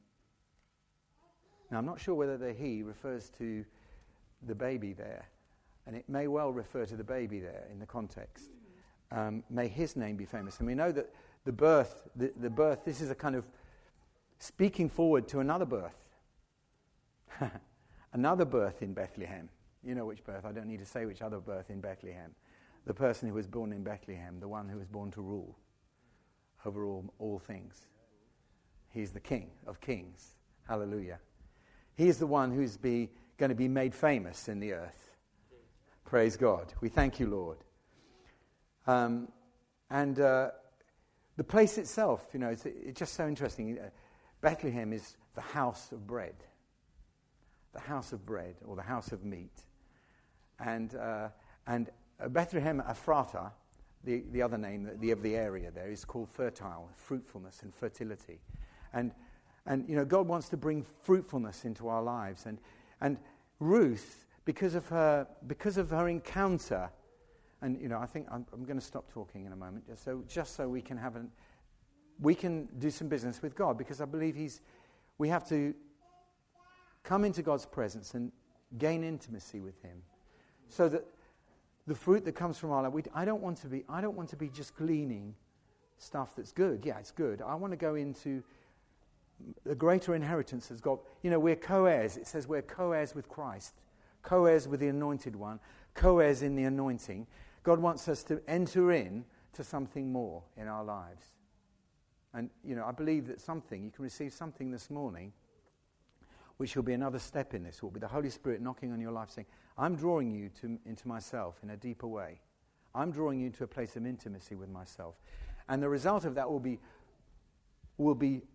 Now, I'm not sure whether the he refers to the baby there, and it may well refer to the baby there in the context. Um, may his name be famous. And we know that the birth, the, the birth, this is a kind of speaking forward to another birth. another birth in Bethlehem. You know which birth. I don't need to say which other birth in Bethlehem. The person who was born in Bethlehem, the one who was born to rule over all, all things. He's the King of kings. Hallelujah. He is the one who's be, going to be made famous in the earth. Praise God. We thank you, Lord. Um, and uh, the place itself, you know, it's, it's just so interesting. Bethlehem is the house of bread. The house of bread, or the house of meat. And uh, and Bethlehem Ephrata, the, the other name the, of the area there, is called fertile, fruitfulness and fertility. And, and you know, God wants to bring fruitfulness into our lives. And and Ruth, because of her because of her encounter, and you know, I think I'm, I'm going to stop talking in a moment, just so just so we can have an we can do some business with God, because I believe He's we have to come into God's presence and gain intimacy with Him, so that the fruit that comes from our life, we, I don't want to be I don't want to be just gleaning stuff that's good. Yeah, it's good. I want to go into the greater inheritance has got, you know, we're co-heirs. It says we're co-heirs with Christ, co-heirs with the Anointed One, co-heirs in the anointing. God wants us to enter in to something more in our lives. And, you know, I believe that something, you can receive something this morning, which will be another step in this. It will be the Holy Spirit knocking on your life saying, I'm drawing you to, into myself in a deeper way. I'm drawing you to a place of intimacy with myself. And the result of that will be, will be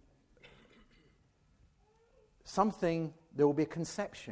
something, there will be a conception.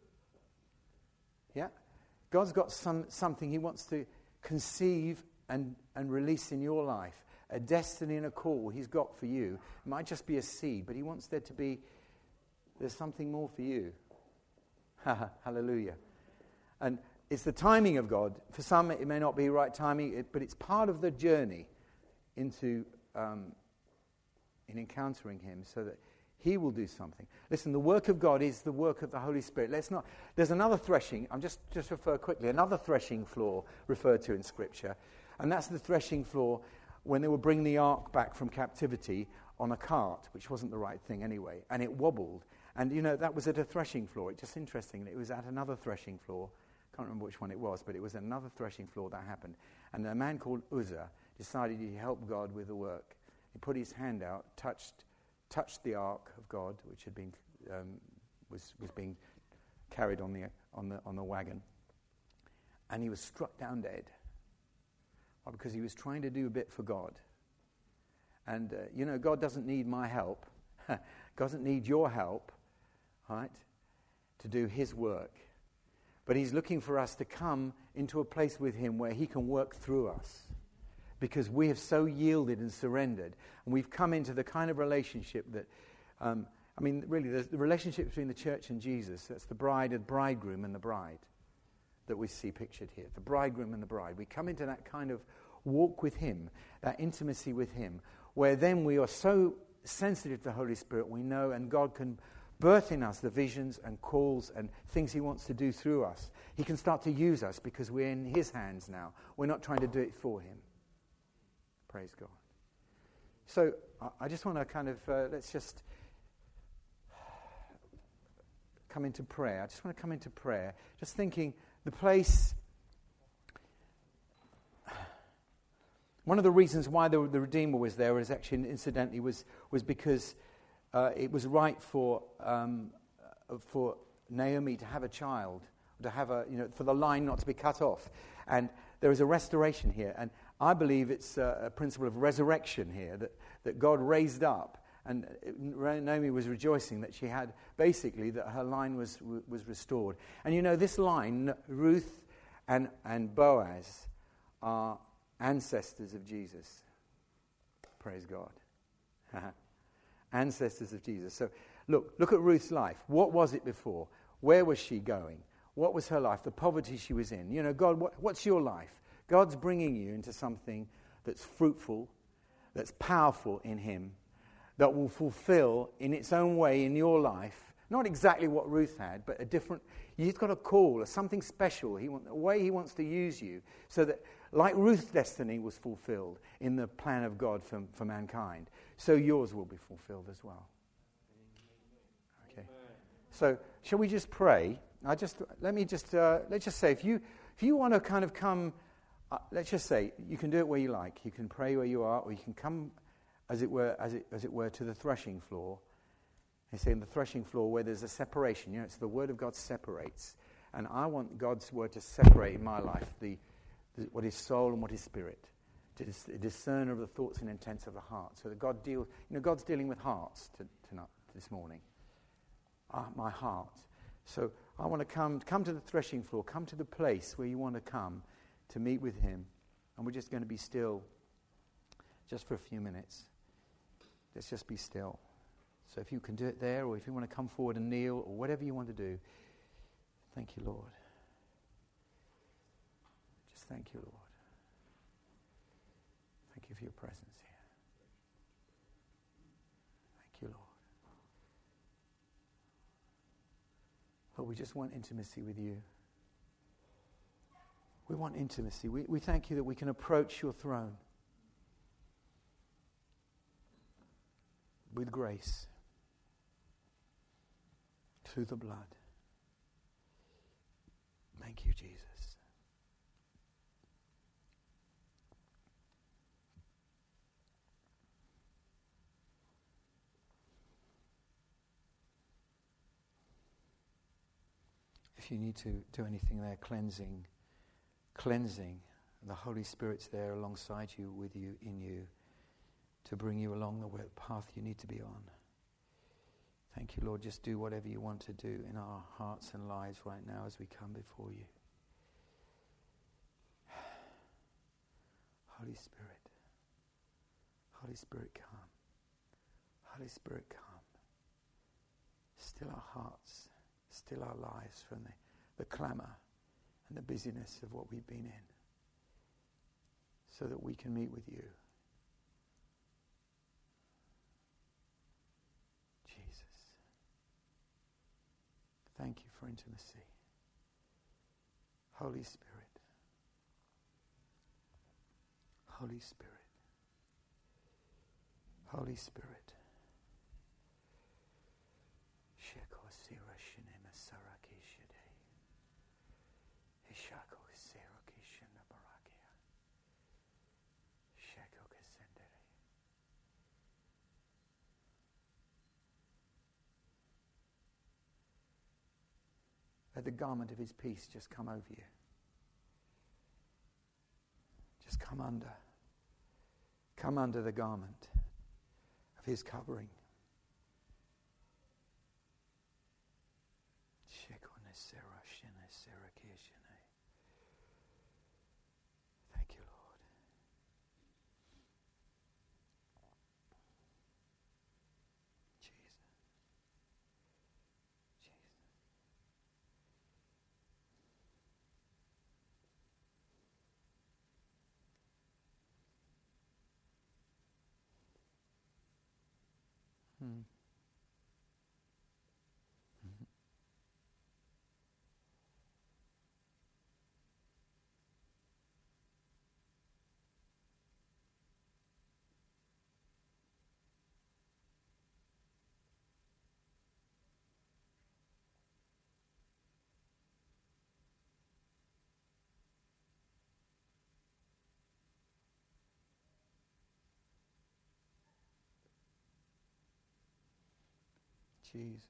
Yeah? God's got some something He wants to conceive and, and release in your life. A destiny and a call He's got for you. It might just be a seed, but He wants there to be, there's something more for you. Hallelujah. And it's the timing of God. For some, it may not be right timing, but it's part of the journey into um, in encountering Him, so that He will do something. Listen, the work of God is the work of the Holy Spirit. Let's not. There's another threshing. I'm just just refer quickly. Another threshing floor referred to in Scripture, and that's the threshing floor when they were bringing the ark back from captivity on a cart, which wasn't the right thing anyway, and it wobbled. And you know that was at a threshing floor. It's just interesting. It was at another threshing floor. Can't remember which one it was, but it was another threshing floor that happened. And a man called Uzzah decided he'd help God with the work. He put his hand out, touched. touched the ark of God, which had been um, was was being carried on the on the on the wagon, and he was struck down dead. Well, because he was trying to do a bit for God. And uh, you know, God doesn't need my help, doesn't need your help, right, to do His work. But He's looking for us to come into a place with Him where He can work through us. Because we have so yielded and surrendered, and we've come into the kind of relationship that, um, I mean, really, the, the relationship between the church and Jesus, that's the bride, the bridegroom and the bride that we see pictured here. The bridegroom and the bride. We come into that kind of walk with Him, that intimacy with Him, where then we are so sensitive to the Holy Spirit, we know, and God can birth in us the visions and calls and things He wants to do through us. He can start to use us because we're in His hands now. We're not trying to do it for Him. Praise God. So I, I just want to kind of, uh, let's just come into prayer. I just want to come into prayer. Just thinking, the place, one of the reasons why the, the Redeemer was there was actually, incidentally, was, was because uh, it was right for, um, for Naomi to have a child, to have a, you know, for the line not to be cut off. And there is a restoration here. And I believe it's a, a principle of resurrection here, that, that God raised up, and Naomi was rejoicing that she had, basically, that her line was was restored. And you know, this line, Ruth and, and Boaz, are ancestors of Jesus. Praise God. Ancestors of Jesus. So look, look at Ruth's life. What was it before? Where was she going? What was her life? The poverty she was in. You know, God, what, what's your life? God's bringing you into something that's fruitful, that's powerful in Him, that will fulfill in its own way in your life, not exactly what Ruth had, but a different, He's got a call, or something special, he want, a way He wants to use you, so that like Ruth's destiny was fulfilled in the plan of God for, for mankind, so yours will be fulfilled as well. Okay. So shall we just pray? I just let me just uh, let's just say if you if you want to kind of come, uh, let's just say you can do it where you like. You can pray where you are, or you can come, as it were, as it as it were, to the threshing floor. They say in the threshing floor where there's a separation. You know, it's the Word of God separates, and I want God's Word to separate in my life the, the what is soul and what is spirit, to dis- a discerner of the thoughts and intents of the heart. So that God deals, you know, God's dealing with hearts to, tonight, this morning. Ah, my heart. So I want to come come to the threshing floor, come to the place where you want to come to meet with Him. And we're just going to be still just for a few minutes. Let's just be still. So if you can do it there, or if you want to come forward and kneel, or whatever you want to do, thank you, Lord. Just thank you, Lord. Thank you for your presence here. Thank you, Lord. Lord, we just want intimacy with you. We want intimacy. We, we thank you that we can approach your throne with grace through the blood. Thank you, Jesus. If you need to do anything there, cleansing, cleansing, the Holy Spirit's there alongside you, with you, in you, to bring you along the way, path you need to be on. Thank you, Lord. Just do whatever you want to do in our hearts and lives right now as we come before you. Holy Spirit, Holy Spirit, come. Holy Spirit, come. Still our hearts, still our lives from the, the clamour and the busyness of what we've been in, so that we can meet with you. Jesus. Thank you for intimacy. Holy Spirit. Holy Spirit. Holy Spirit. Let the garment of his peace just come over you. Just come under. Come under the garment of his covering. Thank you, Lord. Jesus. Hmm. Mm-hmm. Jesus.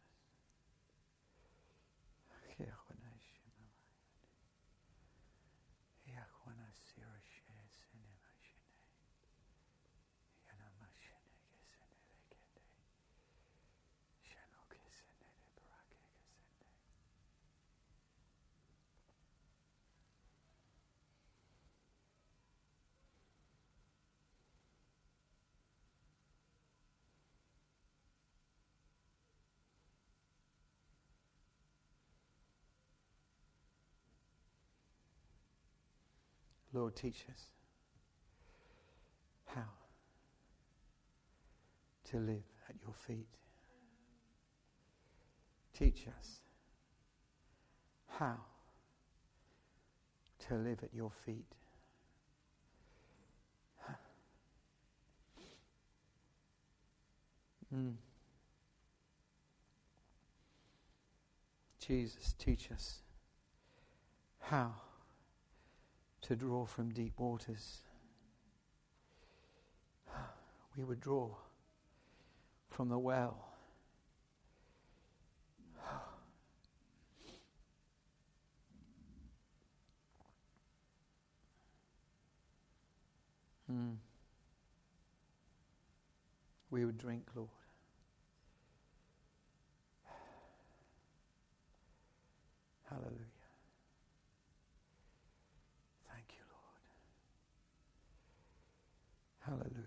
Lord, teach us how to live at your feet. Teach us how to live at your feet. Mm. Jesus, teach us how to draw from deep waters. We would draw from the well. Mm. We would drink, Lord. Hallelujah. Thank you, Lord. Hallelujah.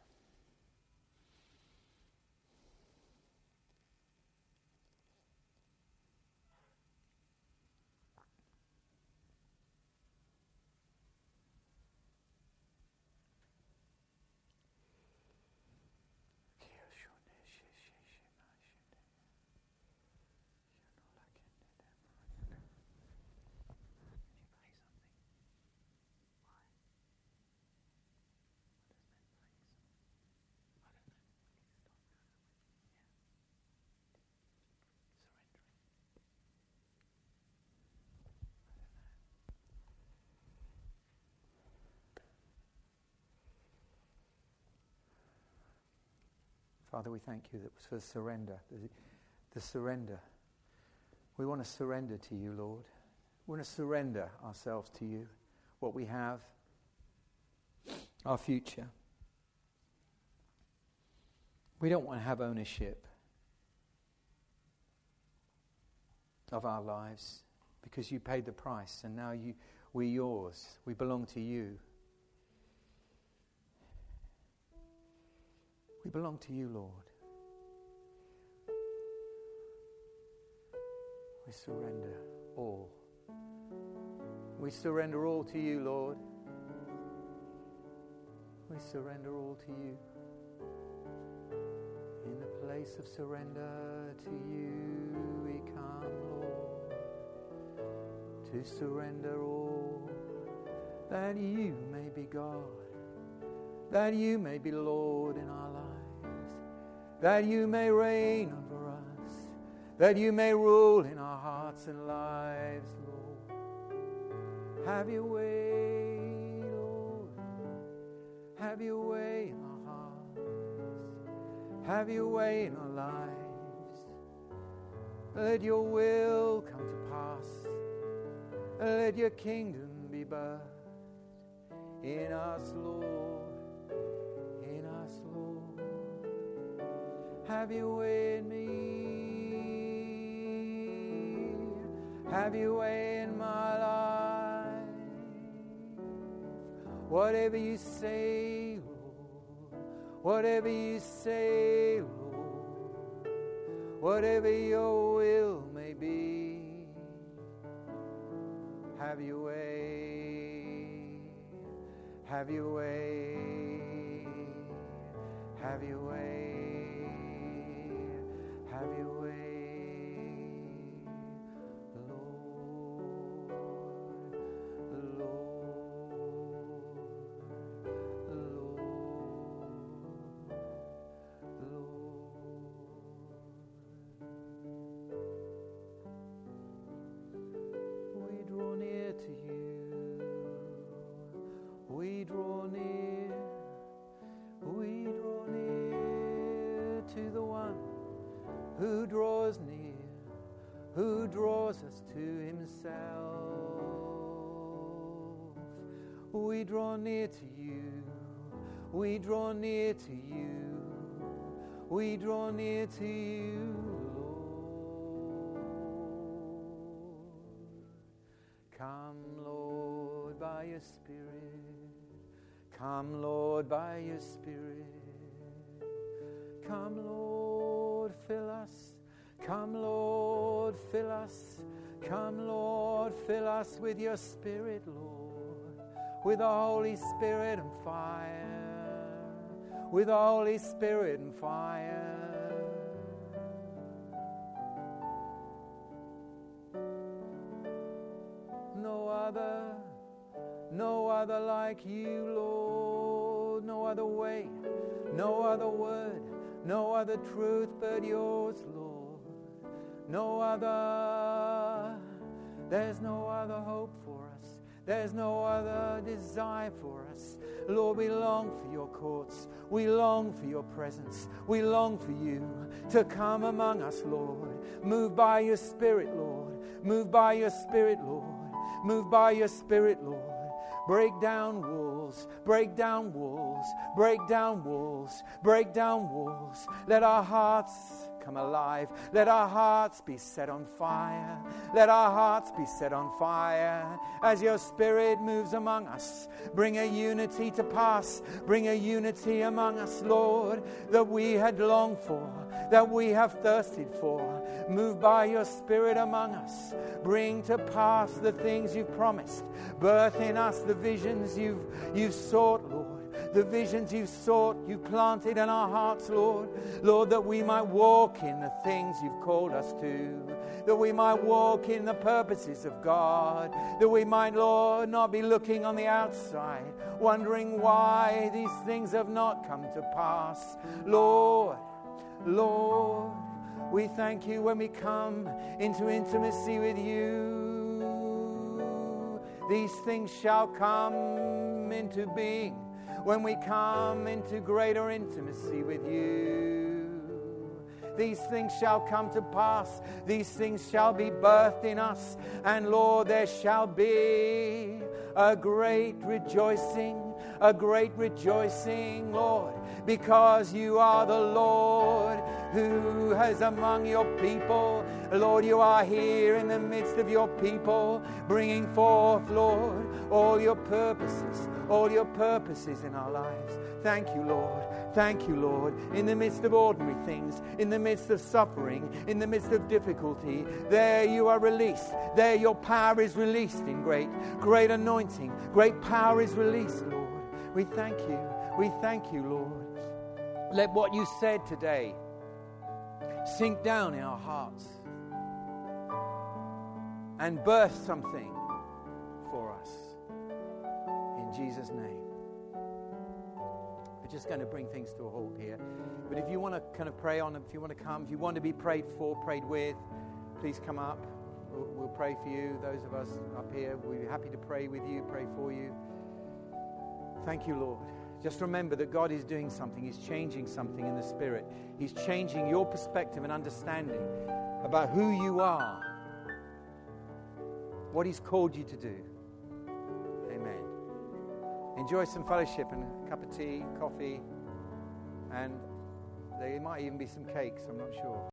Father, we thank you that for surrender, the, the surrender. We want to surrender to you, Lord. We want to surrender ourselves to you, what we have, our future. We don't want to have ownership of our lives because you paid the price and now you, we're yours. We belong to you. We belong to you, Lord. We surrender all. We surrender all to you, Lord. We surrender all to you. In the place of surrender to you we come, Lord, to surrender all, that you may be God, that you may be Lord in our lives, that you may reign over us, that you may rule in our hearts and lives, Lord. Have your way, Lord. Have your way in our hearts. Have your way in our lives. Let your will come to pass. Let your kingdom be birthed in us, Lord. In us, Lord. Have your way in me. Have your way in my life. Whatever you say, Lord. Whatever you say, Lord. Whatever your will may be. Have your way. Have your way. Have your way. Have your way. Who draws near, who draws us to himself. We draw near to you, we draw near to you, we draw near to you, Lord. Come, Lord, by your Spirit. Come, Lord, by your Spirit. Come, Lord, fill us. Come, Lord, fill us. Come, Lord, fill us with your Spirit, Lord, with the Holy Spirit and fire, with the Holy Spirit and fire. No other, no other like you, Lord, no other way, no other word, no other truth but yours, Lord. no other. There's no other hope for us. There's no other desire for us. Lord, we long for your courts. We long for your presence. We long for you to come among us, Lord. Move by your Spirit, Lord. Move by your Spirit, Lord. Move by your Spirit, Lord. Break down walls, break down walls, break down walls, break down walls. Let our hearts come alive. Let our hearts be set on fire. Let our hearts be set on fire as your Spirit moves among us. Bring a unity to pass. Bring a unity among us, Lord, that we had longed for, that we have thirsted for. Move by your Spirit among us. Bring to pass the things you've promised. Birth in us the visions you've, you've sought, Lord. The visions you've sought, you've planted in our hearts, Lord. Lord, that we might walk in the things you've called us to. That we might walk in the purposes of God. That we might, Lord, not be looking on the outside, wondering why these things have not come to pass. Lord, Lord, we thank you when we come into intimacy with you. These things shall come into being when we come into greater intimacy with you. These things shall come to pass. These things shall be birthed in us. And Lord, there shall be a great rejoicing, a great rejoicing, Lord, because you are the Lord who has among your people. Lord, you are here in the midst of your people, bringing forth, Lord, all your purposes, all your purposes in our lives. Thank you, Lord. Thank you, Lord. In the midst of ordinary things, in the midst of suffering, in the midst of difficulty, there you are released. There your power is released in great, great anointing. Great power is released, Lord. We thank you. We thank you, Lord. Let what you said today sink down in our hearts and birth something for us. In Jesus' name. We're just going to bring things to a halt here. But if you want to kind of pray on, if you want to come, if you want to be prayed for, prayed with, please come up. We'll, we'll pray for you. Those of us up here, we're happy to pray with you, pray for you. Thank you, Lord. Just remember that God is doing something. He's changing something in the Spirit. He's changing your perspective and understanding about who you are, what He's called you to do. Amen. Enjoy some fellowship and a cup of tea, coffee, and there might even be some cakes. I'm not sure.